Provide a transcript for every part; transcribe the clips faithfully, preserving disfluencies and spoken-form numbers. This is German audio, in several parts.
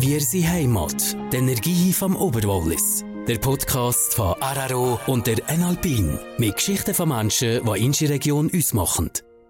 Wir sind Heimat, die Energie vom Oberwallis. Der Podcast von R R O und der Enalpin. Mit Geschichten von Menschen, die unsere Region ausmachen.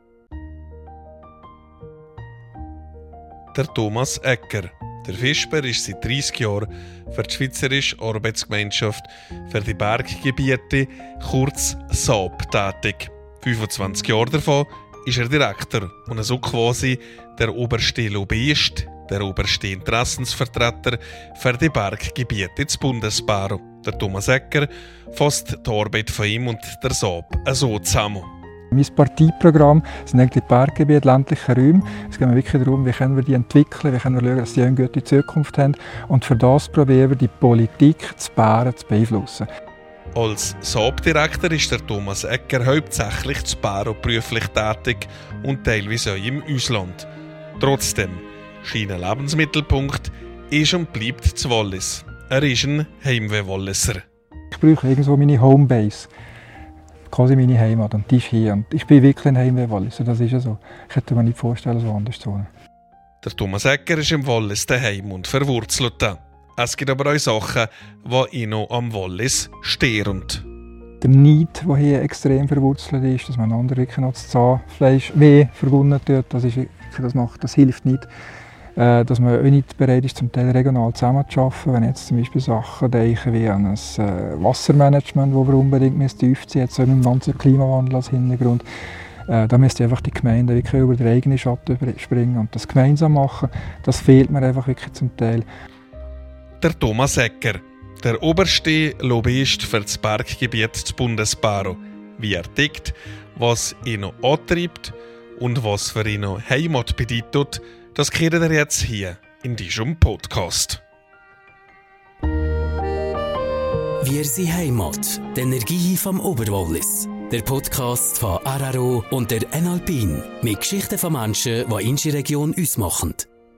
Der Thomas Egger. Der Fisper ist seit dreissig Jahren für die Schweizerische Arbeitsgemeinschaft für die Berggebiete, kurz S A B, tätig. fünfundzwanzig Jahre davon ist er Direktor und so quasi der oberste Lobbyist, der oberste Interessensvertreter für die Berggebiete des Bundesbaro. Der Thomas Egger fasst die Arbeit von ihm und der S A B so zusammen. Mein Parteiprogramm sind eigentlich die Berggebiete, ländliche Räume. Es geht mir wirklich darum, wie können wir die entwickeln, wie können wir schauen, dass die eine gute Zukunft haben. Und für das probieren wir, die Politik zu Bären zu beeinflussen. Als S A B-Direktor ist der Thomas Egger hauptsächlich zu Baro beruflich tätig und teilweise auch im Ausland. Trotzdem, sein Lebensmittelpunkt ist und bleibt zu Wallis. Er ist ein Heimweh-Walliser. Ich brauche irgendwo meine Homebase. Quasi meine Heimat, und die ist hier. Und ich bin wirklich ein Heimweh-Walliser, das ist ja so. Ich könnte mir nicht vorstellen, so anders zu wohnen. Der Thomas Egger ist im Wallis daheim und verwurzelt. Es gibt aber auch Sachen, die ihn noch am Wallis stören. Der Neid, der hier extrem verwurzelt ist, dass man anderen wirklich noch das Zahnfleisch weh verbunden tut, das, ist, das, macht, das hilft nicht. Äh, dass man auch nicht bereit ist, zum Teil regional zusammenzuarbeiten. Wenn jetzt zum Beispiel Sachen denken wie an ein äh, Wassermanagement, das wir unbedingt aufziehen müssen, mit dem ganzen Klimawandel als Hintergrund. Äh, da müsste einfach die Gemeinde wirklich über den eigenen Schatten springen und das gemeinsam machen. Das fehlt mir einfach wirklich zum Teil. Der Thomas Egger, der oberste Lobbyist für das Berggebiet des Bundesbaro. Wie er tickt, was ihn noch antreibt und was für ihn noch Heimat bedeutet, das kennt ihr jetzt hier in diesem Podcast. Wir sind Heimat, die Energie vom Oberwallis. Der Podcast von R R O und der Enalpin. Mit Geschichten von Menschen, die unsere Region ausmachen.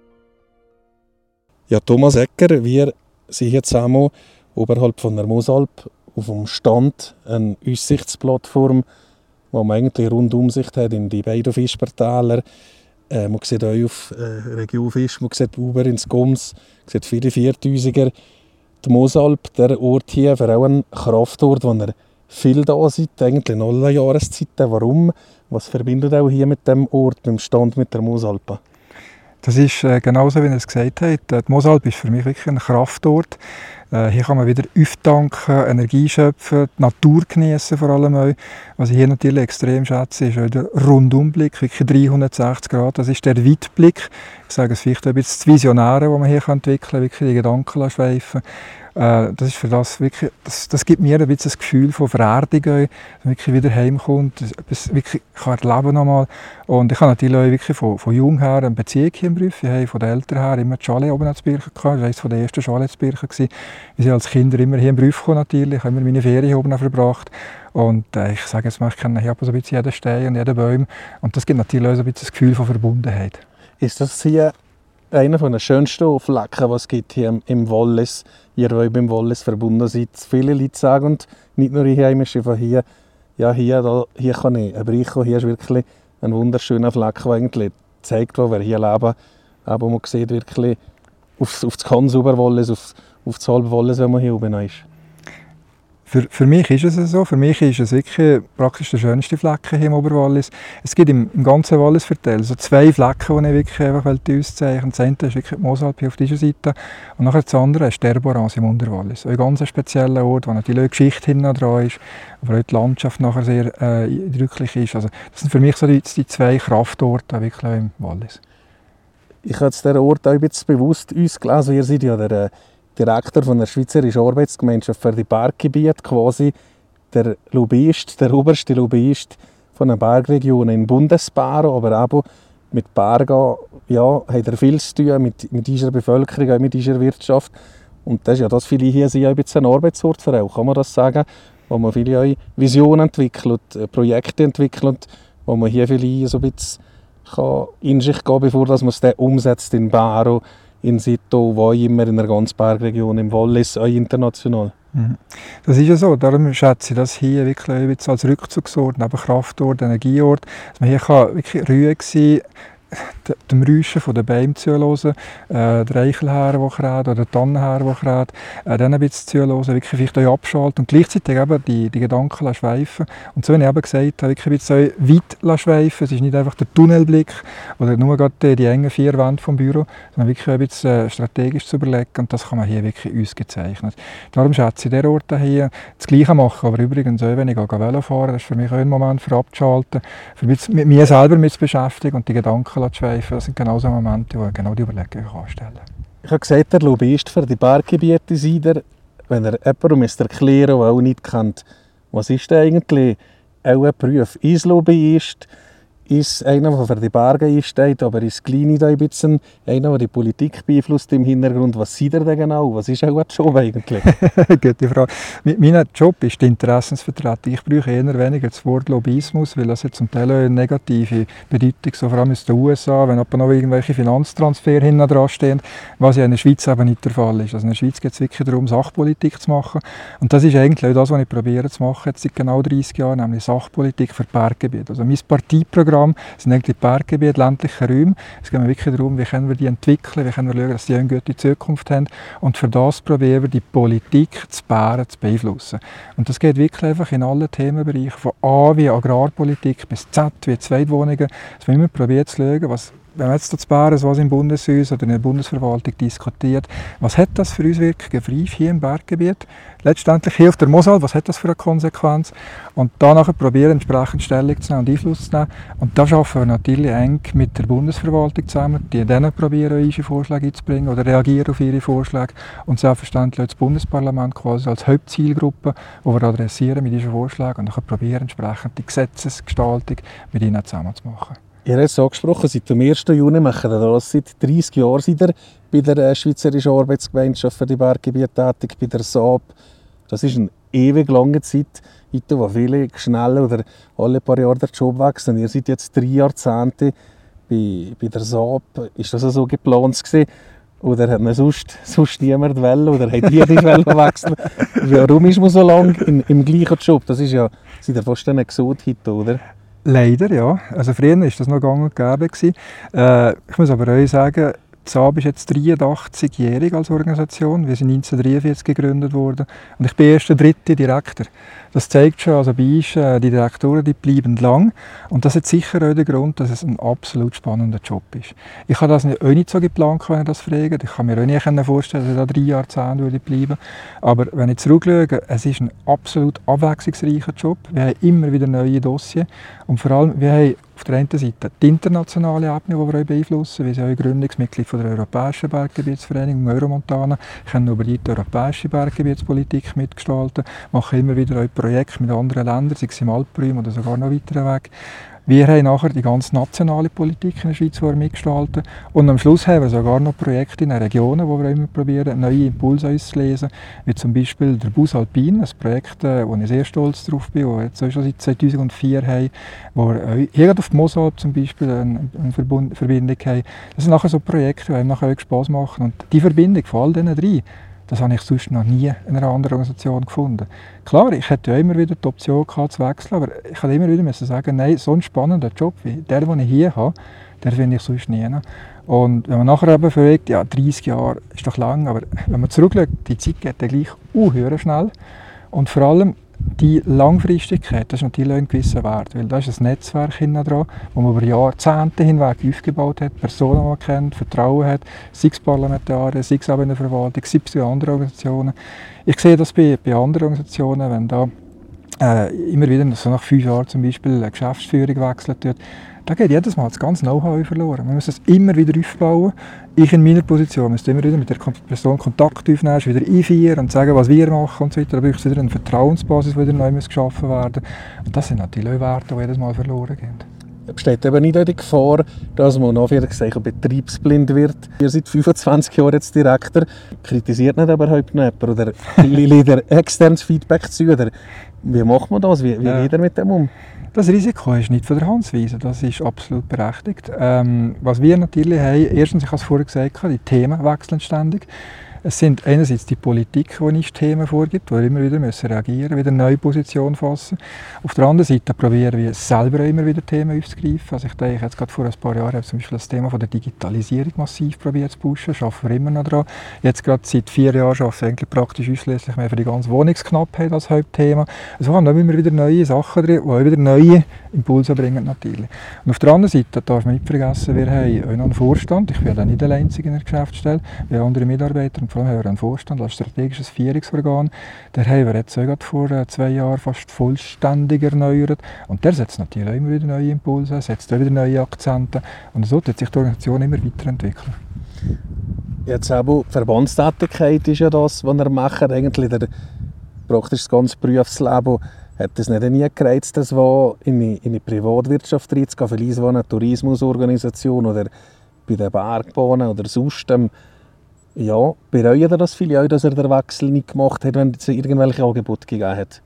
Ja, Thomas Egger, wir sind hier zusammen oberhalb von der Mosalp auf dem Stand, eine Aussichtsplattform, wo man eigentlich Rundumsicht hat in die beiden Fispertäler. Äh, man sieht auch auf äh, Region Fisch, man sieht Uber ins Goms, man sieht viele Viertausiger. Die Mosalp, der Ort hier, für auch ein Kraftort, wo er viel da seid, eigentlich in allen Jahreszeiten. Warum? Was verbindet auch hier mit dem Ort, mit dem Stand mit der Mosalp? Das ist äh, genauso, wie er es gesagt hat. Die Mosalp ist für mich wirklich ein Kraftort. Äh, hier kann man wieder auftanken, Energie schöpfen, die Natur genießen vor allem auch. Was ich hier natürlich extrem schätze, ist auch der Rundumblick, wirklich dreihundertsechzig Grad. Das ist der Weitblick. Ich sage es vielleicht ein bisschen das Visionäre, das man hier entwickeln kann, wirklich die Gedanken schweifen. Äh, das ist für das wirklich, das, das gibt mir ein bisschen das Gefühl von Vererdung, dass man wirklich wieder heimkommt, etwas wirklich kann erleben nochmal. Und ich habe natürlich auch wirklich von, von jung her eine Beziehung hier im Beruf. Ich habe von den Eltern her immer die Schale oben in Birchen gehabt. Das war eines der ersten Schale in Birchen. Wir sind als Kinder immer hier im Beruf gekommen, natürlich. Ich habe immer meine Ferien oben verbracht. Und äh, ich sage jetzt mal, ich kenne hier so ein bisschen jeden Stein und jeden Baum. Und das gibt natürlich auch so ein bisschen das Gefühl von Verbundenheit. Ist das hier einer der schönsten Flecken, was es gibt hier im Wallis? Ihr, die beim Wallis verbunden seid. Viele Leute sagen, und nicht nur ich Heimische von hier, ja, hier, da, hier kann ich erbrechen. Hier ist wirklich ein wunderschöner Fleck, der eigentlich zeigt, wo wir hier leben. Aber man sieht wirklich auf, auf das ganz Oberwallis, auf, auf das halbe Wallis, wenn man hier oben ist. Für, für mich ist es so. Für mich ist es wirklich praktisch der schönste Flecken hier im Oberwallis. Es gibt im, im ganzen Wallis verteilt so zwei Flecken, die ich wirklich einfach auszeichnen. Das eine ist wirklich die Mosalp hier auf dieser Seite und nachher das andere ist der Borans im Unterwallis. Ein ganz spezieller Ort, wo natürlich auch Geschichte hinten dran ist, aber auch die Landschaft nachher sehr äh, eindrücklich ist. Also das sind für mich so die, die zwei Kraftorte wirklich im Wallis. Ich habe jetzt diesen Ort auch ein bisschen bewusst ausgelesen. Ihr seid ja der Direktor von der Schweizerischen Arbeitsgemeinschaft für die Berggebiete, quasi der Lobbyist, der oberste Lobbyist von den Bergregionen im Bundesbaro, aber auch mit Bergen, ja, hat er viel zu tun mit, mit dieser Bevölkerung, auch mit dieser Wirtschaft. Und das ist ja das, viele hier sind ja ein bisschen ein Arbeitsort für auch, kann man das sagen, wo man viele auch Visionen entwickelt, Projekte entwickelt, wo man hier viele so ein bisschen in sich gehen, bevor man es dann umsetzt in Baro, in Sito, wo immer in der ganzen Bergregion, im Wallis, auch international. Das ist ja so, darum schätze ich das hier wirklich als Rückzugsort, neben Kraftort, Energieort, dass man hier kann wirklich ruhig sein, dem Räuschen der Bäume zuhören, äh, der Eichelherr, der kräht, oder der Tannenherr, der kräht, äh, dann ein bisschen zuhören, wirklich vielleicht auch abschalten und gleichzeitig eben die, die Gedanken schweifen. Und so wie ich eben gesagt habe, wirklich ein bisschen weit schweifen. Es ist nicht einfach der Tunnelblick oder nur gerade die, die engen vier Wände vom Büro, sondern wirklich ein bisschen strategisch zu überlegen. Und das kann man hier wirklich ausgezeichnet. Darum schätze ich den Ort hier das Gleiche machen. Aber übrigens auch, wenn ich Velo fahre, das ist für mich auch ein Moment für abzuschalten, für mich, mit mir selber mit zu beschäftigen und die Gedanken zu schweifen. Das sind genau so Momente, wo ich genau die Überlegungen anstellen kann. Ich habe gesagt, der Lobbyist für die Berggebiete sei der, wenn er jemandem erklären müsste, der auch nicht kennt, was ist denn eigentlich auch ein Beruf? Ist Lobbyist, ist einer, der für die Berge einsteht, aber ist Kleine da ein bisschen einer, der die Politik beeinflusst im Hintergrund. Was sieht er denn genau? Was ist auch ein Job eigentlich? Gute Frage. Mein Job ist die Interessensvertretung. Ich brauche eher weniger das Wort Lobbyismus, weil das jetzt zum Teil eine negative Bedeutung, so vor allem in den U S A, wenn noch irgendwelche Finanztransfer hinten dran stehen, was ja in der Schweiz eben nicht der Fall ist. Also in der Schweiz geht es wirklich darum, Sachpolitik zu machen. Und das ist eigentlich auch das, was ich probiere zu machen, jetzt seit genau dreißig Jahren, nämlich Sachpolitik für Berggebiete. Also mein Parteiprogramm sind eigentlich die Berggebiete, ländliche Räume. Es geht mir wirklich darum, wie können wir die entwickeln, wie können wir schauen, dass die eine gute Zukunft haben. Und für das probieren wir, die Politik zu Bären zu beeinflussen. Und das geht wirklich einfach in allen Themenbereichen, von A wie Agrarpolitik bis Z wie Zweitwohnungen. Dass wir immer probieren zu schauen, was wenn man jetzt zu Bären, was im Bundeshaus oder in der Bundesverwaltung diskutiert, was hat das für Auswirkungen für uns hier im Berggebiet? Letztendlich hilft der Mosel, was hat das für eine Konsequenz? Und danach probieren, entsprechend Stellung zu nehmen und Einfluss zu nehmen. Und da arbeiten wir natürlich eng mit der Bundesverwaltung zusammen, die denen probieren, ihre Vorschläge einzubringen oder reagieren auf ihre Vorschläge. Und selbstverständlich auch das Bundesparlament quasi als Hauptzielgruppe, die wir adressieren mit diesen Vorschlägen und dann probieren, entsprechend die Gesetzesgestaltung mit ihnen zusammen zu machen. Ihr habt es angesprochen, seit dem ersten Juni machen wir das. Seit dreissig Jahren seid ihr bei der Schweizerischen Arbeitsgemeinschaft für die Berggebiete tätig, bei der S A B. Das ist eine ewig lange Zeit, wo viele schnell oder alle paar Jahre den Job wechseln. Ihr seid jetzt drei Jahrzehnte bei, bei der S A B. Ist das so geplant gewesen? Oder hat man sonst, sonst niemand wollen? Oder hat ihr nicht wechseln? Warum ist man so lange in, im gleichen Job? Das ist ja, seid ihr fast ein Exot heute, oder? Leider, ja. Also früher war das noch gang und gäbe. Äh, ich muss aber euch sagen, die S A B ist jetzt dreiundachtzig-jährig als Organisation. Wir sind neunzehnhundertdreiundvierzig gegründet worden und ich bin erst der dritte Direktor. Das zeigt schon, also bei uns, äh, die Direktoren die bleiben lang und das hat sicher auch den Grund, dass es ein absolut spannender Job ist. Ich habe das nicht, auch nicht so geplant, wenn ihr das fragt. Ich kann mir auch nicht vorstellen, dass ich da drei Jahrzehnte würde bleiben. Aber wenn ich zurückschaue, es ist ein absolut abwechslungsreicher Job. Wir haben immer wieder neue Dossiers und vor allem, wir haben auf der einen Seite die internationale Ebene, die wir auch beeinflussen. Wir sind auch Gründungsmitglied von der Europäischen Berggebietsvereinigung Euromontana, können über die europäische Berggebietspolitik mitgestalten, machen immer wieder auch Projekte mit anderen Ländern, sei es im Alpenraum oder sogar noch weiter weg. Wir haben nachher die ganze nationale Politik in der Schweiz, die wir mitgestalten. Und am Schluss haben wir sogar noch Projekte in den Regionen, wo wir immer probieren, neue Impulse auszulesen. Wie zum Beispiel der Bus Alpin, ein Projekt, wo ich sehr stolz drauf bin, das wir jetzt schon seit zweitausendvier haben, wo wir hier auf die Mosalp zum Beispiel eine, eine Verbindung haben. Das sind nachher so Projekte, die einem nachher auch Spass machen. Und die Verbindung von all diesen drei, das habe ich sonst noch nie in einer anderen Organisation gefunden. Klar, ich hätte ja immer wieder die Option gehabt, zu wechseln, aber ich habe immer wieder sagen, nein, so ein spannender Job wie der, den ich hier habe, den finde ich sonst nie. Und wenn man nachher eben fragt, ja, dreissig Jahre ist doch lang, aber wenn man zurückschaut, die Zeit geht dann gleich unhöher schnell. Und vor allem die Langfristigkeit, das ist natürlich auch ein gewisser Wert, weil da ist ein Netzwerk hinten dran, das man über Jahrzehnte hinweg aufgebaut hat, Personen, die man kennt, Vertrauen hat, sei es Parlamentarier, sei es auch in der Verwaltung, sei es in anderen Organisationen. Ich sehe das bei, bei anderen Organisationen, wenn da äh, immer wieder, so nach fünf Jahren zum Beispiel, eine Geschäftsführung gewechselt wird, da geht jedes Mal das ganze Know-how verloren. Man muss es immer wieder aufbauen. Ich in meiner Position müsste immer wieder mit der Person Kontakt aufnehmen, wieder einführen und sagen, was wir machen und so weiter. Da braucht es wieder eine Vertrauensbasis, die wieder neu geschaffen werden muss. Und das sind natürlich auch Werte, die jedes Mal verloren gehen. Besteht eben nicht die Gefahr, dass man nachher betriebsblind wird? Ihr seid fünfundzwanzig Jahre jetzt Direktor. Kritisiert nicht überhaupt noch jemand? Oder liegt ihr externes Feedback zu? Oder wie macht man das? Wie, wie ja. geht ihr mit dem um? Das Risiko ist nicht von der Hand zu weisen, das ist absolut berechtigt. Ähm, was wir natürlich haben, erstens, ich habe es vorher gesagt, die Themen wechseln ständig. Es sind einerseits die Politik, die uns Themen vorgibt, wo wir immer wieder müssen reagieren müssen, wieder eine neue Position fassen. Auf der anderen Seite probieren wir selber immer wieder Themen aufzugreifen. Also ich denke, jetzt gerade vor ein paar Jahren habe ich zum Beispiel das Thema von der Digitalisierung massiv probiert zu pushen, arbeiten wir immer noch daran. Jetzt gerade seit vier Jahren arbeiten wir eigentlich praktisch ausschließlich mehr für die ganze Wohnungsknappheit als Hauptthema. Also haben wir immer wieder neue Sachen drin, die auch wieder neue Impulse bringen natürlich. Und auf der anderen Seite darf man nicht vergessen, wir haben auch noch einen Vorstand. Ich bin ja nicht der Einzige in der Geschäftsstelle. Wir haben andere Mitarbeiter und vor allem haben wir einen Vorstand als strategisches Führungsorgan. Der haben wir jetzt auch gerade vor zwei Jahren fast vollständig erneuert. Und der setzt natürlich auch immer wieder neue Impulse, setzt auch wieder neue Akzente. Und so wird sich die Organisation immer weiterentwickeln. Jetzt aber Verbandstätigkeit ist ja das, was er macht. Eigentlich der, praktisch das ganze Berufsleben hat es nicht nie gereizt, das war in eine, in eine Privatwirtschaft reinzugehen, vielleicht war eine Tourismusorganisation oder bei den Bergbahnen oder sonst. Ähm, ja, bereuen ihr das viele auch, dass er den Wechsel nicht gemacht hat, wenn es irgendwelche Angebote gegeben hat?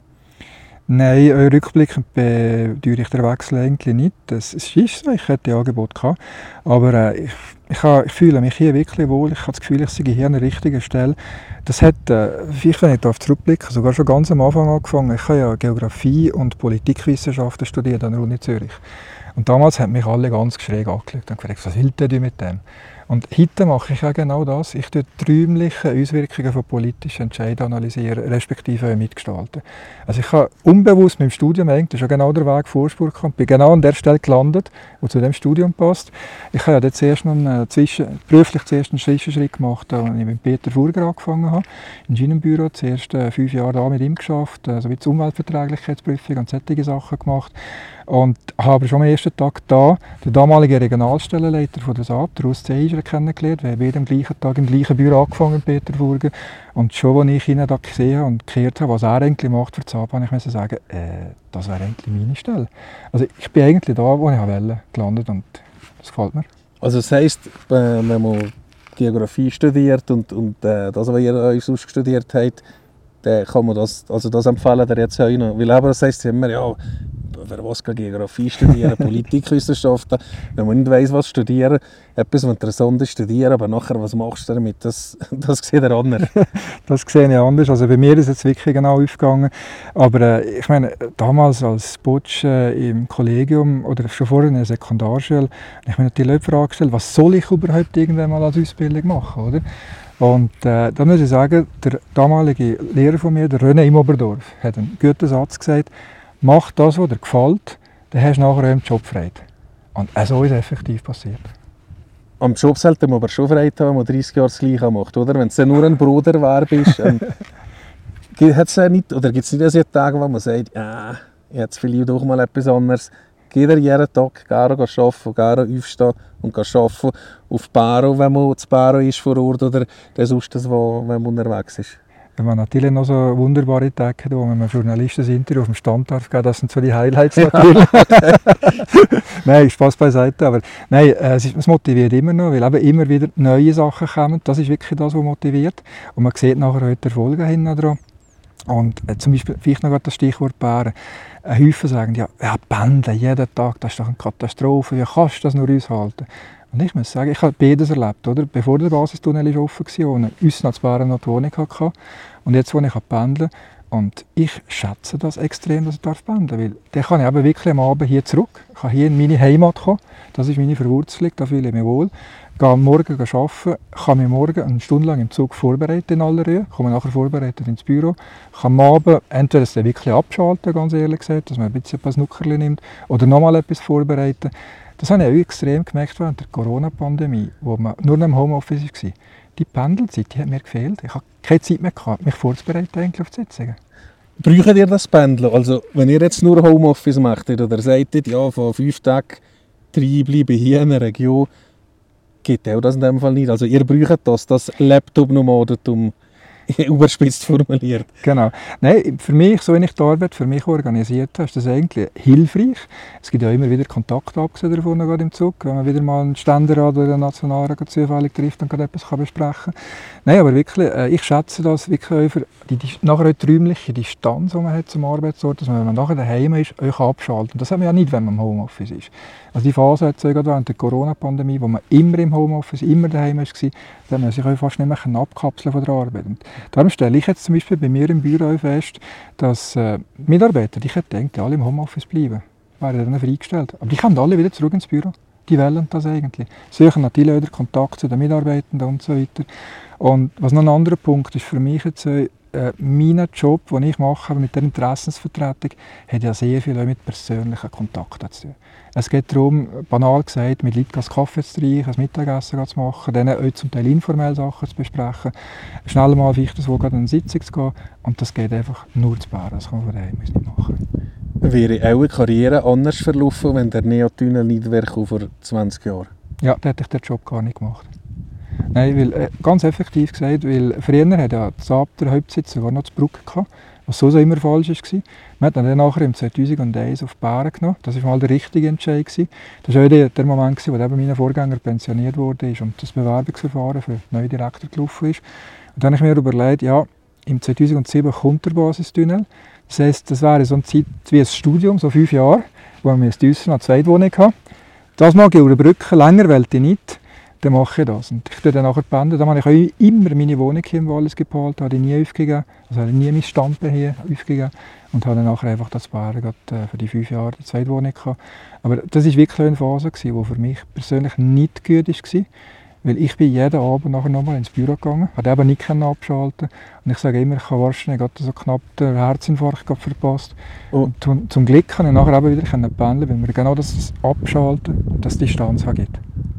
Nein, rückblickend bedeutet ich den Wechsel eigentlich nicht. Es ist so, ich hätte die Angebote gehabt, aber äh, ich, ich, habe, ich fühle mich hier wirklich wohl. Ich habe das Gefühl, ich sei hier an der richtigen Stelle. Das hat, äh, vielleicht wenn ich darauf zurückblicke, sogar schon ganz am Anfang angefangen. Ich habe ja Geografie und Politikwissenschaften studiert an der Uni Zürich. Und damals haben mich alle ganz schräg angeschaut und gefragt, was will der mit dem? Und heute mache ich ja genau das. Ich tue die räumlichen Auswirkungen von politischen Entscheidungen analysieren, respektive mitgestalten. Also ich habe unbewusst mit dem Studium eigentlich schon genau den Weg Vorspur gekommen, bin genau an der Stelle gelandet, wo zu dem Studium passt. Ich habe ja dort zuerst noch einen Zwischen, beruflich zuerst einen Zwischenschritt gemacht, als ich mit Peter Furger angefangen habe, im Schienenbüro, zuerst äh, fünf Jahre da mit ihm geschafft, also wie die Umweltverträglichkeitsprüfung und solche Sachen gemacht. Und habe schon am ersten Tag da den damaligen Regionalstellenleiter von der S A B, der Urs Zeischer, kennengelernt. Wir haben beide am gleichen Tag im gleichen Büro angefangen, Peter Furger. Und schon, als ich ihn da gesehen und gehört habe, was er eigentlich macht für die S A B, habe ich sagen, äh, das wäre eigentlich meine Stelle. Also ich bin eigentlich da, wo ich wollte, gelandet und das gefällt mir. Also das heisst, wenn man Geografie studiert und, und äh, das, was ihr euch sonst studiert habt, dann kann man das, also das empfehlen der jetzt auch noch. Weil aber das heisst immer, ja, wer was kann Geografie studieren, Politikwissenschaften, wenn man nicht weiss, was studieren, etwas, was interessant ist, studieren, aber nachher, was machst du damit, das, das sieht er anders. Das sehe ich anders, also bei mir ist es jetzt wirklich genau aufgegangen, aber äh, ich meine, damals als Butch äh, im Kollegium oder schon vorher in der Sekundarschule, ich mir natürlich die Frage gestellt, was soll ich überhaupt irgendwann mal als Ausbildung machen, oder? Und äh, da muss ich sagen, der damalige Lehrer von mir, der René im Oberdorf, hat einen guten Satz gesagt, mach das, was dir gefällt, dann hast du nachher auch im Job Freude. Und so ist es effektiv passiert. Am Job sollte man aber schon Freude haben, wenn man dreißig Jahre das Gleiche macht, oder? Wenn du nur ein Bruder wär bist, ähm, hat's ja nicht, oder gibt es nicht so Tage, wo man sagt, ja, jetzt vielleicht doch mal etwas anderes. Geht er jeden Tag gerne arbeiten, gerne aufstehen und arbeiten auf Baro, wenn man zu Baro ist vor Ort, oder sonst das, wo, wenn man unterwegs ist? Wenn man natürlich noch so wunderbare Tage hat, wo man einem Journalisten das Interview auf dem Stand darf geben, das sind so die Highlights natürlich. Nein, Spaß beiseite, aber nein, äh, es, ist, es motiviert immer noch, weil eben immer wieder neue Sachen kommen. Das ist wirklich das, was motiviert. Und man sieht nachher heute Erfolge hinten dran. Und äh, zum Beispiel, vielleicht noch das Stichwort Bären. Ein Häufen sagen, ja, ja, pendeln jeden Tag, das ist doch eine Katastrophe, wie kannst du das nur aushalten? Und ich muss sagen, ich habe beides erlebt, oder? Bevor der Basistunnel offen war, und uns nach Bären noch die Wohnung hatte. Und jetzt, wo ich pendeln kann. Und ich schätze das extrem, dass ich pendeln darf. Weil dann kann ich eben wirklich am Abend hier zurück, ich kann hier in meine Heimat kommen. Das ist meine Verwurzelung, da fühle ich mich wohl. Gehe am Morgen arbeiten, kann mich morgen eine Stunde lang im Zug vorbereiten in aller Ruhe, komme nachher vorbereitet ins Büro, kann am Abend entweder es wirklich abschalten, ganz ehrlich gesagt, dass man ein bisschen ein Nuckerli nimmt, oder nochmal etwas vorbereiten. Das habe ich auch extrem gemerkt während der Corona-Pandemie, wo man nur noch im Homeoffice war. Die Pendelzeit, die hat mir gefehlt. Ich habe keine Zeit mehr gehabt, mich vorzubereiten eigentlich auf die Sitzungen. Braucht ihr das Pendeln? Also, wenn ihr jetzt nur Homeoffice macht oder sagt, ja, von fünf Tagen drei bleiben hier in der Region, geht auch das in dem Fall nicht. Also, ihr braucht das, das Laptop-Nomadentum überspitzt formuliert. Genau. Nein, für mich, so wie ich die Arbeit für mich organisiert habe, ist das eigentlich hilfreich. Es gibt ja immer wieder Kontakte, abgesehen davon, gerade im Zug, wenn man wieder mal einen Ständerat oder einen Nationalrat zufällig trifft und gerade etwas kann besprechen kann. Nein, aber wirklich, äh, ich schätze das wirklich auch für die, die, nachher auch die räumliche Distanz, die man hat zum Arbeitsort, dass man, wenn man nachher daheim ist, euch abschalten. Das hat man ja nicht, wenn man im Homeoffice ist. Also die Phase hat es ja gerade während der Corona-Pandemie, wo man immer im Homeoffice, immer daheim war, da hat man sich auch fast nicht mehr abkapseln von der Arbeit. Und darum stelle ich jetzt zum Beispiel bei mir im Büro fest, dass äh, Mitarbeiter, die denken, alle im Homeoffice bleiben, werden dann freigestellt. Aber die kommen alle wieder zurück ins Büro. Die wollen das eigentlich. Sie suchen natürlich auch den Kontakt zu den Mitarbeitenden und so weiter. Und was noch ein anderer Punkt ist für mich jetzt, äh, mein Job, den ich mache mit der Interessensvertretung, hat ja sehr viel auch mit persönlichen Kontakten zu tun. Es geht darum, banal gesagt, mit Leuten einen Kaffee zu trinken, ein Mittagessen zu machen, dann auch zum Teil informell Sachen zu besprechen, schnell mal vielleicht so gerade in eine Sitzung zu gehen. Und das geht einfach nur zu Bären, das kann man von daheim nicht machen. Wäre eure Karriere anders verlaufen, wenn der Neotunnel nicht wäre vor zwanzig Jahren? Ja, dann hätte ich den Job gar nicht gemacht. Nein, weil, äh, ganz effektiv gesagt, weil früher hat ja das Saab der Hauptsitz sogar noch zu Brugg gehabt, was so immer falsch war. Man hat dann nachher im zweitausendeins auf Bären genommen. Das war mal der richtige Entscheid. Das war auch der, der Moment, wo eben mein Vorgänger pensioniert wurde und das Bewerbungsverfahren für den neuen Direktor gelaufen ist. Und dann habe ich mir überlegt, ja, im zweitausendsieben kommt der Basistunnel. Das heisst, das wäre so eine Zeit wie ein Studium, so fünf Jahre, wo man in Düsseldorf eine Zweitwohnung hat. Das mag ich überbrücken, länger wollte ich nicht. Dann mache ich das. Und ich tue dann nachher pendeln. Dann habe ich auch immer meine Wohnung hier im Wallis geholt, habe ich nie aufgegeben. Also habe ich nie mein Standbein hier aufgegeben. Und habe dann nachher einfach das Bären für die fünf Jahre die zweite Wohnung gehabt. Aber das war wirklich eine Phase, die für mich persönlich nicht gut war. Weil ich bin jeden Abend nachher nochmal ins Büro gegangen, konnte eben nicht abschalten. Und ich sage immer, ich habe wahrscheinlich so knapp den Herzinfarkt verpasst. Oh. Und zum Glück kann ich nachher eben wieder pendeln, weil mir genau das Abschalten und das Distanz gibt.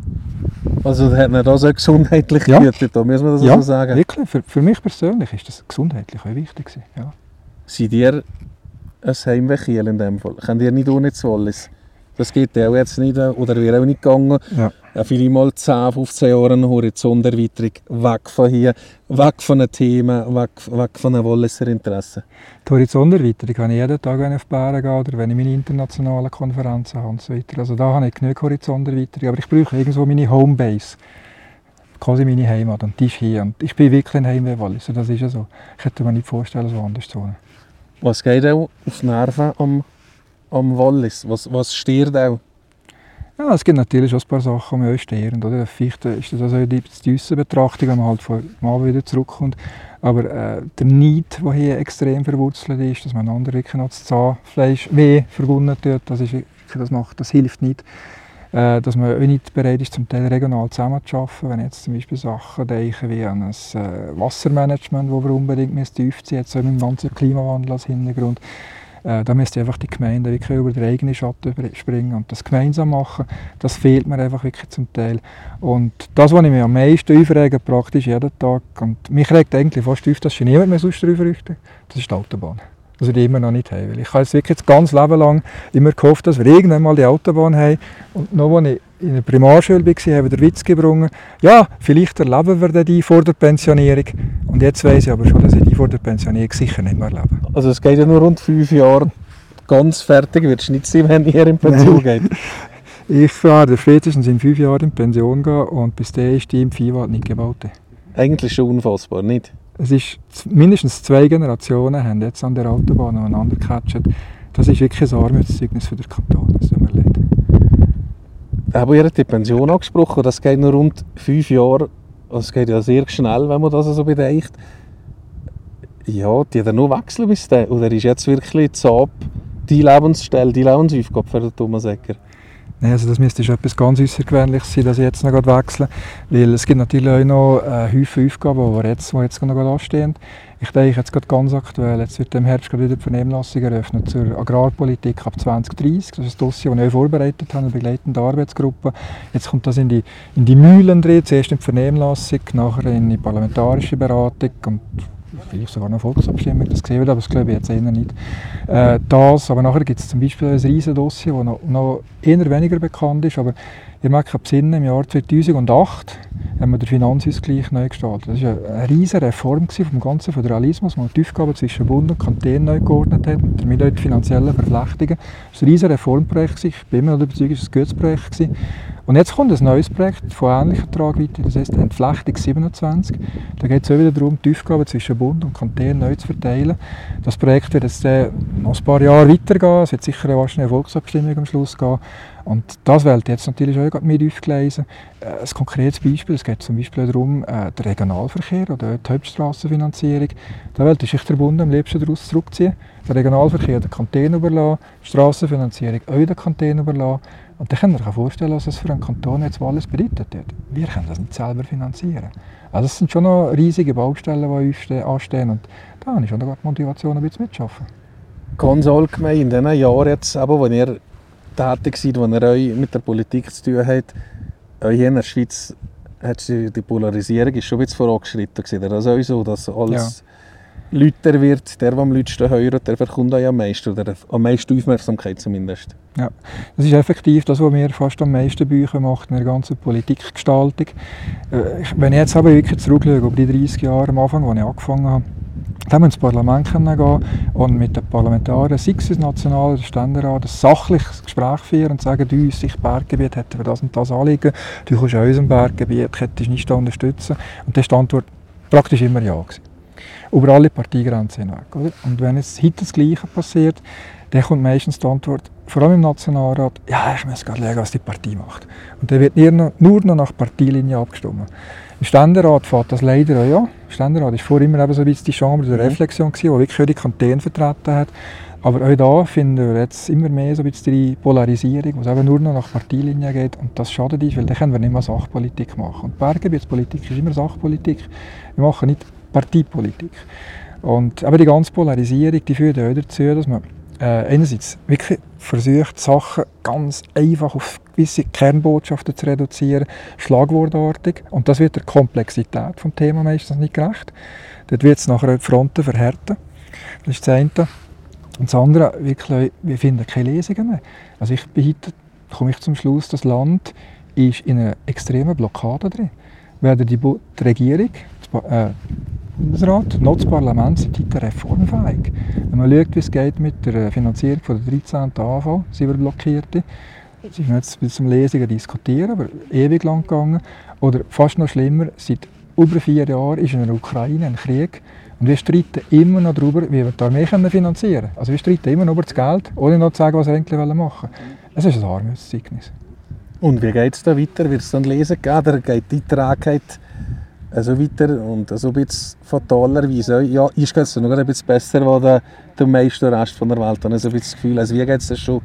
Also hat man das auch gesundheitlich ja. Güte, da muss man das ja, so sagen? Ja, wirklich. Für, für mich persönlich ist das gesundheitlich auch wichtig. Ja. Seid ihr ein Heimweh in dem Fall? Könnt ihr nicht ohne zu Wallis? Das geht auch jetzt nicht, oder wäre auch nicht gegangen. Ja. Ja, vielleicht mal zehn, fünfzehn Jahre eine Horizonterweiterung, weg von hier, weg von den Themen, weg, weg von den Walliser Interessen. Die Horizonterweiterung kann ich jeden Tag, wenn ich auf Bären gehe oder wenn ich meine internationalen Konferenzen habe und so weiter. Also da habe ich genug Horizonterweiterung, aber ich brauche irgendwo meine Homebase, quasi meine Heimat, und die ist hier. Und ich bin wirklich ein Heimweh Wallis, das ist ja so. Ich hätte mir nicht vorstellen, so anders zu wohnen. Was geht auch auf die Nerven am, am Wallis? Was, was stört auch? Ja, es gibt natürlich auch ein paar Sachen, die mich auch stören. Oder? Vielleicht ist das also die, die Aussenbetrachtung, wenn man halt von mal wieder zurückkommt. Aber äh, der Neid, der hier extrem verwurzelt ist, dass man anderen wirklich noch das Zahnfleisch weh verbunden tut, das, ist, das, macht, das hilft nicht. Äh, dass man auch nicht bereit ist, zum Teil regional zusammenzuarbeiten. Wenn jetzt zum Beispiel Sachen denken wie an ein äh, Wassermanagement, das wir unbedingt aufziehen, jetzt auch mit dem ganzen Klimawandel als Hintergrund. Äh, da müsste einfach die Gemeinde wirklich über den eigenen Schatten springen und das gemeinsam machen. Das fehlt mir einfach wirklich zum Teil. Und das, was ich mich am meisten aufrege, praktisch jeden Tag, und mich regt eigentlich fast auf, dass schon niemand mehr sonst darüber richtet, das ist die Autobahn. Also die immer noch nicht haben. Weil ich habe jetzt wirklich das ganze Leben lang immer gehofft, dass wir irgendwann mal die Autobahn haben. Und noch als ich in der Primarschule war, habe ich den Witz gebrungen, ja, vielleicht erleben wir die vor der Pensionierung. Und jetzt weiss ich aber schon, dass ich die vor der Pensionierung sicher nicht mehr erlebe. Also es geht ja nur rund fünf Jahre. Ganz fertig wird es nicht sein, wenn ihr in Pension geht. Ich werde spätestens in fünf Jahren in Pension gehen und bis dahin ist die im Viehwald nicht gebaut. Eigentlich schon unfassbar, nicht? Es ist mindestens zwei Generationen haben jetzt an der Autobahn aneinander gecatcht. Das ist wirklich ein Armutszeugnis für den Kanton. Das tut mir leid. Aber ihr habt die Pension angesprochen, das geht nur rund fünf Jahre. Das geht ja sehr schnell, wenn man das so bedenkt. Ja, die dann nur wechseln bis dann. Oder ist jetzt wirklich die Saab die Lebensstelle, die Lebensaufgabe für den Thomas Egger? Nein, also das müsste schon etwas ganz Außergewöhnliches sein, dass ich jetzt noch wechsle. Weil es gibt natürlich auch noch äh, Häufen Aufgaben, die jetzt, die jetzt noch anstehen. Ich denke jetzt gerade ganz aktuell, jetzt wird im Herbst wieder die Vernehmlassung eröffnet zur Agrarpolitik ab zwanzig dreißig. Das ist ein Dossier, das ich vorbereitet habe, eine begleitende Arbeitsgruppe. Jetzt kommt das in die, in die Mühlen drin, zuerst in die Vernehmlassung, nachher in die parlamentarische Beratung. Und vielleicht sogar noch Volksabstimmung, das gesehen wird, aber das glaube ich jetzt eher nicht. Äh, das, aber nachher gibt es zum Beispiel ein riesen Dossier, das noch, noch eher weniger bekannt ist, aber ihr merkt, ab Sinn im Jahr zweitausendacht haben wir den Finanzausgleich neu gestaltet. Das war eine riesige Reform vom ganzen Föderalismus, wo man die Aufgaben zwischen Bund und Kanton neu geordnet hat, und damit auch die finanziellen Verflechtungen. Das war ein riesiges Reformprojekt, ich bin immer noch überzeugt, es war ein gutes Projekt. Und jetzt kommt ein neues Projekt von ähnlicher Tragweite, das heisst Entflechtung siebenundzwanzig. Da geht es auch wieder darum, die Aufgaben zwischen Bund und Kanton neu zu verteilen. Das Projekt wird jetzt äh, noch ein paar Jahre weitergehen, es wird sicher wahrscheinlich eine Volksabstimmung am Schluss gehen. Und das wird jetzt natürlich auch mit aufgelesen. Äh, ein konkretes Beispiel, es geht zum Beispiel darum, äh, den Regionalverkehr oder die Hauptstrassenfinanzierung. Da will sich der Bund am liebsten daraus zurückziehen, den Regionalverkehr den Kanton überlassen, die Strassenfinanzierung auch den Kanton überlassen. Und dann könnt ihr euch vorstellen, was das für einen Kanton jetzt alles bedeutet. Wir können das nicht selber finanzieren. Also das sind schon noch riesige Baustellen, die anstehen. Und da habe ich schon die Motivation, ein bisschen mitzuarbeiten. Ganz allgemein, in diesen Jahren, jetzt, aber, wo ihr tätig seid, wo ihr euch mit der Politik zu tun habt, auch hier in der Schweiz hat die Polarisierung ist schon ein bisschen vorangeschritten. Ist das auch so, dass alles ja. lauter wird, der, der am lautesten hört, der bekommt auch am meisten, oder am meisten Aufmerksamkeit zumindest. Ja, das ist effektiv das, was mir fast am meisten Bücher macht in der ganzen Politikgestaltung. Wenn ich jetzt aber wirklich zurückschaue, über die dreißig Jahre am Anfang, als ich angefangen habe, dann haben wir ins Parlament gehen und mit den Parlamentariern, sei es das National- oder Ständerat, ein sachliches Gespräch führen und sagen, du, unser Berggebiet hätten wir das und das anliegen, du kommst an unserem Berggebiet, hättest nicht da unterstützen. Und das war die Antwort praktisch immer ja gewesen. Über alle Parteigrenzen hinweg. Oder? Und wenn jetzt heute das Gleiche passiert, dann kommt meistens die Antwort, vor allem im Nationalrat, ja, ich muss gerade schauen, was die Partei macht. Und dann wird nur noch, nur noch nach Parteilinie abgestimmt. Im Ständerat fährt das leider auch ja. Im Ständerat war vorher immer eben so ein bisschen die Chambre der Reflexion, die wirklich auch die Kantone vertreten hat. Aber auch da finden wir jetzt immer mehr so ein bisschen die Polarisierung, wo es eben nur noch nach Parteilinie geht. Und das schadet uns, weil dann können wir nicht mehr Sachpolitik machen. Und Berggebietspolitik ist immer Sachpolitik. Wir machen nicht Parteipolitik. Und aber die ganze Polarisierung, die führt auch dazu, dass man äh, einerseits wirklich versucht, Sachen ganz einfach auf gewisse Kernbotschaften zu reduzieren, schlagwortartig. Und das wird der Komplexität des Themas meistens nicht gerecht. Dort wird es nachher die Fronten verhärten. Das ist das eine. Und das andere, wirklich, wir finden keine Lösungen mehr. Also ich bin heute, komme ich zum Schluss, das Land ist in einer extremen Blockade drin. Weder die, Bo- die Regierung, das äh, Bundesrat noch das Parlament sind heute reformfähig. Wenn man schaut, wie es geht mit der Finanzierung von der dreizehnten A V, sind wir blockiert. Sie sind jetzt bis zum Lesen diskutieren, aber ewig lang gegangen. Oder fast noch schlimmer, seit über vier Jahren ist in der Ukraine ein Krieg. Und wir streiten immer noch darüber, wie wir die Armee finanzieren können. Also wir streiten immer noch über das Geld, ohne noch zu sagen, was wir eigentlich machen wollen. Es ist ein Armutszeugnis. Und wie geht es da weiter? Wird es dann lesen gehen? Oder geht die Tragheit also weiter und so ein bisschen fatalerweise? Ja, ist es noch ein bisschen besser, als der, der meiste Rest von der Welt. Dann so ein bisschen das Gefühl, also wie geht es schon?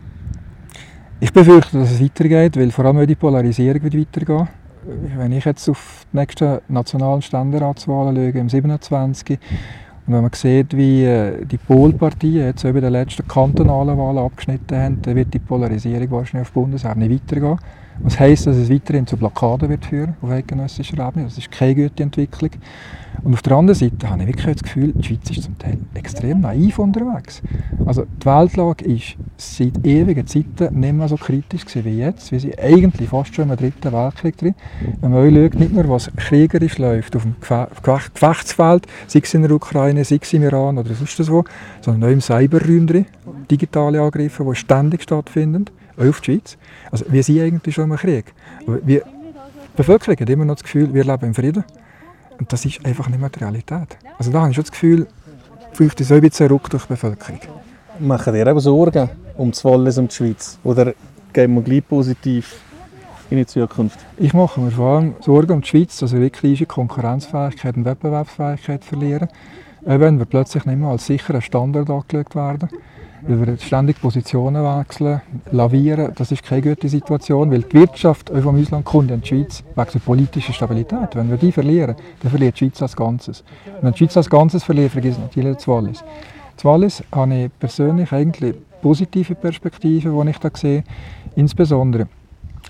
Ich befürchte, dass es weitergeht, weil vor allem die Polarisierung wird weitergehen. Wenn ich jetzt auf die nächsten nationalen Ständeratswahlen schaue, im siebenundzwanzig, und wenn man sieht, wie die Polparteien jetzt über die letzten kantonalen Wahlen abgeschnitten haben, dann wird die Polarisierung wahrscheinlich auf Bundesebene weitergehen. Das heisst, dass es weiterhin zu Blockaden wird führen auf eidgenössischer Ebene. Das ist keine gute Entwicklung. Und auf der anderen Seite habe ich wirklich das Gefühl, die Schweiz ist zum Teil extrem naiv unterwegs. Also die Weltlage ist seit ewigen Zeiten nicht mehr so kritisch wie jetzt. Wir sind eigentlich fast schon im Dritten Weltkrieg drin. Wenn man schaut, nicht nur was kriegerisch läuft auf dem Gefechtsfeld, sei es in der Ukraine, sei es im Iran oder sonst wo, sondern auch im Cyberraum drin, digitale Angriffe, die ständig stattfinden, auch auf die Schweiz. Also wir sind eigentlich schon im Krieg. Aber wir, die Bevölkerung hat immer noch das Gefühl, wir leben im Frieden. Und das ist einfach nicht mehr die Realität. Also da habe ich schon das Gefühl, vielleicht ist so ein bisschen ein Ruck durch die Bevölkerung. Machen ihr auch Sorgen um das Wallis und die Schweiz? Oder gehen wir gleich positiv in die Zukunft? Ich mache mir vor allem Sorgen um die Schweiz, dass wir wirklich unsere Konkurrenzfähigkeit und Wettbewerbsfähigkeit verlieren. Auch wenn wir plötzlich nicht mehr als sicherer Standard angeschaut werden. Weil wir ständig Positionen wechseln, lavieren, das ist keine gute Situation, weil die Wirtschaft auch vom Ausland kommt in die Schweiz wegen der politischen Stabilität. Wenn wir die verlieren, dann verliert die Schweiz als Ganzes. Und wenn die Schweiz als Ganzes verliert, vergisst natürlich das Wallis. Das Wallis habe ich persönlich eigentlich positive Perspektiven, die ich da sehe. Insbesondere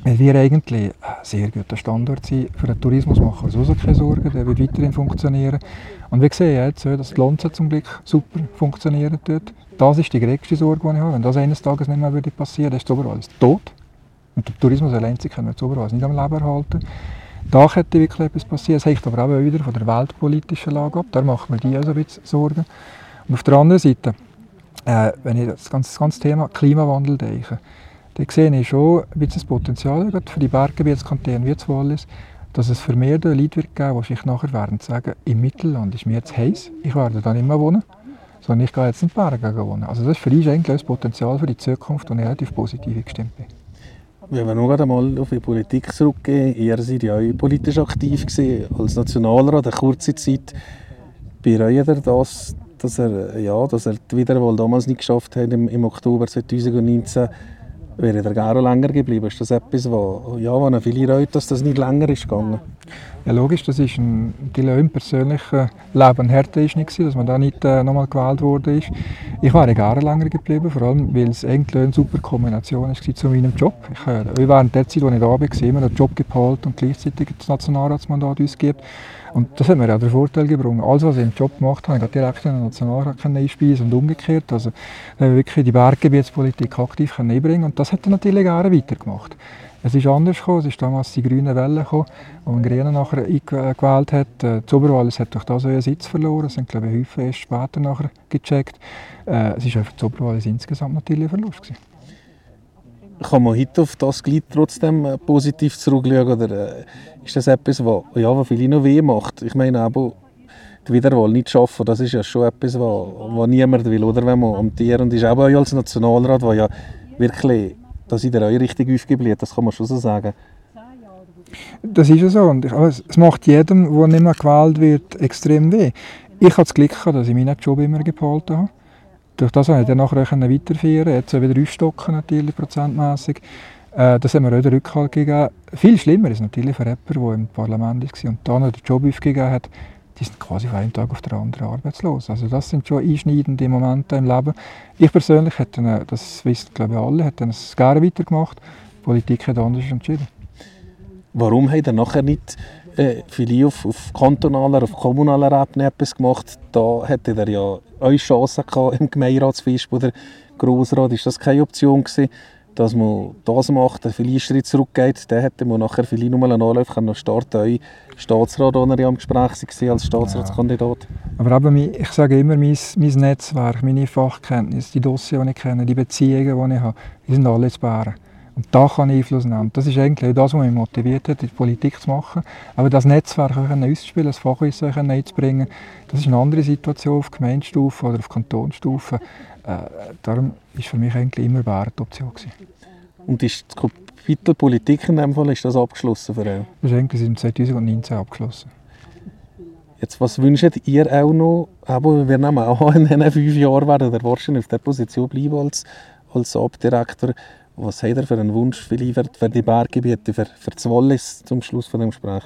weil wir eigentlich ein sehr guter Standort sind für den Tourismus, machen wir uns auch keine Sorgen, der wird weiterhin funktionieren. Und wir sehen jetzt, dass die Lonza zum Glück super funktionieren dort. Das ist die größte Sorge, die ich habe. Wenn das eines Tages nicht mehr würde passieren, dann ist Oberwallis tot. Und der Tourismus allein können wir Oberwallis nicht am Leben erhalten. Da könnte wirklich etwas passieren. Das hängt aber auch wieder von der weltpolitischen Lage ab. Da machen wir die also ein bisschen Sorgen. Und auf der anderen Seite, äh, wenn ich das ganze, das ganze Thema Klimawandel denke, dann sehe ich schon ein bisschen das Potenzial für die Berggebietskantone wie das Wallis, dass es vermehrt Leute wird geben, die sich nachher werden sagen, im Mittelland ist mir jetzt heiß, ich werde da nicht mehr wohnen, sondern ich gehe jetzt in die Berge wohnen. Also das ist für mich eigentlich das Potenzial für die Zukunft, und ich relativ positiv gestimmt bin. Wenn wir noch einmal auf die Politik zurückgehen, ihr seid ja auch politisch aktiv gewesen, als Nationalrat eine kurze Zeit. Bereut ihr das, dass er, ja, dass er die Wiederwahl damals nicht geschafft hat, im, im Oktober zweitausendneunzehn? Wäre er gar länger geblieben? Ist das etwas, wo, ja, wo viele reut, dass das nicht länger ist gegangen? Ja, logisch, das ist ein, im persönlichen Leben härter ist nicht, dass man da nicht äh, nochmal gewählt wurde. Ich wäre gar länger geblieben, vor allem, weil es eigentlich eine super Kombination war zu meinem Job. Ich habe äh, während der Zeit, als ich da war, immer einen Job geholt und gleichzeitig das Nationalratsmandat ausgibt. Und das hat mir auch den Vorteil gebracht. Alles, was ich im Job gemacht habe, ich direkt in den Nationalrat einspeisen und umgekehrt. Also äh, wirklich die Berggebietspolitik aktiv einbringen. Und das hat er natürlich Jahre weitergemacht. Es ist anders gekommen, es ist damals die grüne Welle gekommen, wo man Grüne nachher eingewählt hat. Das Oberwallis hat durch das einen Sitz verloren, das sind glaube ich häufig erst später nachher gecheckt. Äh, es war für das Oberwallis insgesamt natürlich ein Verlust gewesen. Kann man heute auf das Glied trotzdem positiv zurückschauen, oder äh, ist das etwas, was ja, viele noch weh macht? Ich meine, aber die Wiederwahl nicht schaffen, das ist ja schon etwas, was niemand will, oder? Wenn man amtieren ist, auch als Nationalrat, der ja wirklich, dass in der Reihe richtig aufgeblieben, das kann man schon so sagen. Das ist ja so, und ich, es macht jedem, der nicht mehr gewählt wird, extrem weh. Ich hatte das Glück, dass ich meinen Job immer behalten habe. Durch das konnte ich dann nachher weiterführen, jetzt wieder aufstocken natürlich, prozentmässig. Äh, das hat mir auch den Rückhalt gegeben. Viel schlimmer ist natürlich für Rapper, der im Parlament war und dann den Job aufgegeben hat, die sind quasi von einem Tag auf den anderen arbeitslos. Also das sind schon einschneidende Momente im Leben. Ich persönlich hätte, das wissen glaube ich alle, hätte es gerne weitergemacht. Die Politik hat anders entschieden. Warum hat er nachher nicht äh, viele auf, auf kantonaler, auf kommunaler Ebene etwas gemacht? Da hätte er ja eine Chance gehabt im Gemeinderatsfest oder Grossrat. Ist das keine Option gewesen, dass man das macht, einen kleinen Schritt zurückgeht? Dann hätte man nachher viele nochmal einen Anlauf können starten. Euer Staatsrat, als er ja im Gespräch war als Staatsratskandidat. Ja. Aber eben, ich sage immer, mein, mein Netzwerk, meine Fachkenntnisse, die Dossiers, die ich kenne, die Beziehungen, die ich habe, die sind alle zu Bären. Und da kann ich Einfluss nehmen. Das ist eigentlich das, was mich motiviert hat, die Politik zu machen. Aber das Netzwerk auszuspielen, das Fachwissen einzubringen, das ist eine andere Situation auf Gemeindestufe oder auf Kantonsstufe. Äh, darum war für mich eigentlich immer Bären die Option gewesen. Und ist das Kapitel Politik in dem Fall ist das abgeschlossen für euch? Das ist eigentlich im zweitausendneunzehn abgeschlossen. Jetzt, was wünscht ihr auch noch? Aber wir nehmen auch in diesen fünf Jahren werden ihr wahrscheinlich auf der Position bleiben als, als Abdirektor. Was hat er für einen Wunsch für die Berggebiete, für, für das Wallis zum Schluss von dem Gespräch?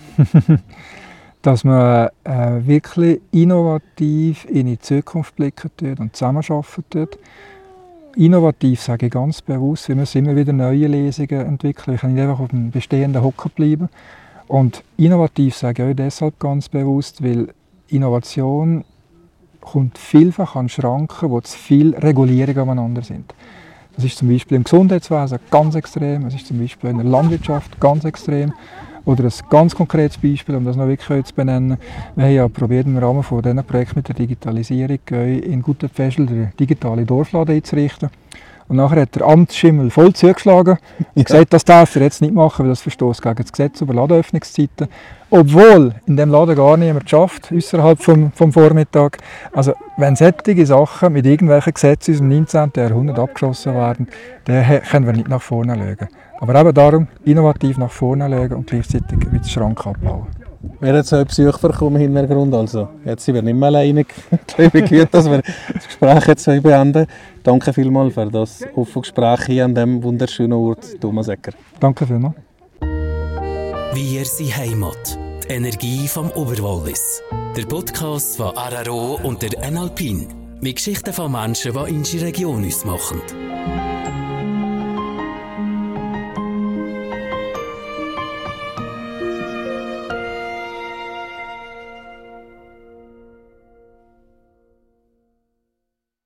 Dass man äh, wirklich innovativ in die Zukunft blicken tut und zusammenarbeiten tut. Innovativ sage ich ganz bewusst, wir müssen immer wieder neue Lesungen entwickeln. Wir können nicht einfach auf dem bestehenden hocken bleiben. Und innovativ sage ich auch deshalb ganz bewusst, weil Innovation kommt vielfach an Schranken, wo zu viele Regulierungen aneinander sind. Das ist zum Beispiel im Gesundheitswesen ganz extrem, es ist zum Beispiel in der Landwirtschaft ganz extrem. Oder ein ganz konkretes Beispiel, um das noch wirklich zu benennen. Wir haben ja probiert, im Rahmen von diesem Projekt mit der Digitalisierung in Gutenfesel den digitalen Dorfladen einzurichten. Und nachher hat der Amtsschimmel voll zugeschlagen und gesagt, das darf er jetzt nicht machen, weil das verstößt gegen das Gesetz über Ladenöffnungszeiten. Obwohl in diesem Laden gar niemand schafft, außerhalb vom, vom Vormittag. Also wenn solche Sachen mit irgendwelchen Gesetzen aus dem neunzehnten Jahrhundert abgeschossen werden, dann können wir nicht nach vorne schauen. Aber eben darum, innovativ nach vorne schauen und gleichzeitig mit Schrank abbauen. Wir haben jetzt einen Besuch im Hintergrund, also jetzt sind wir nicht mehr alleinig. Ich bin gut, dass wir das Gespräch jetzt beenden. Danke vielmals für das offene Gespräch hier an diesem wunderschönen Ort, Thomas Ecker. Danke vielmals. Wir sind Heimat. Die Energie vom Oberwallis. Der Podcast von A R A R O und der Enalpin. Mit Geschichten von Menschen, die unsere Region ausmachen.